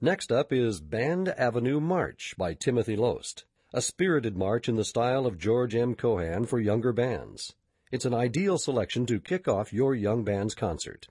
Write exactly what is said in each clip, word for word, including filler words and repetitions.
Next up is Band Avenue March by Timothy Loest, a spirited march in the style of George M. Cohan for younger bands. It's an ideal selection to kick off your young band's concert.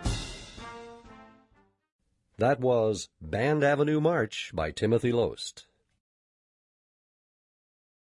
That was Band Avenue March by Timothy Loest.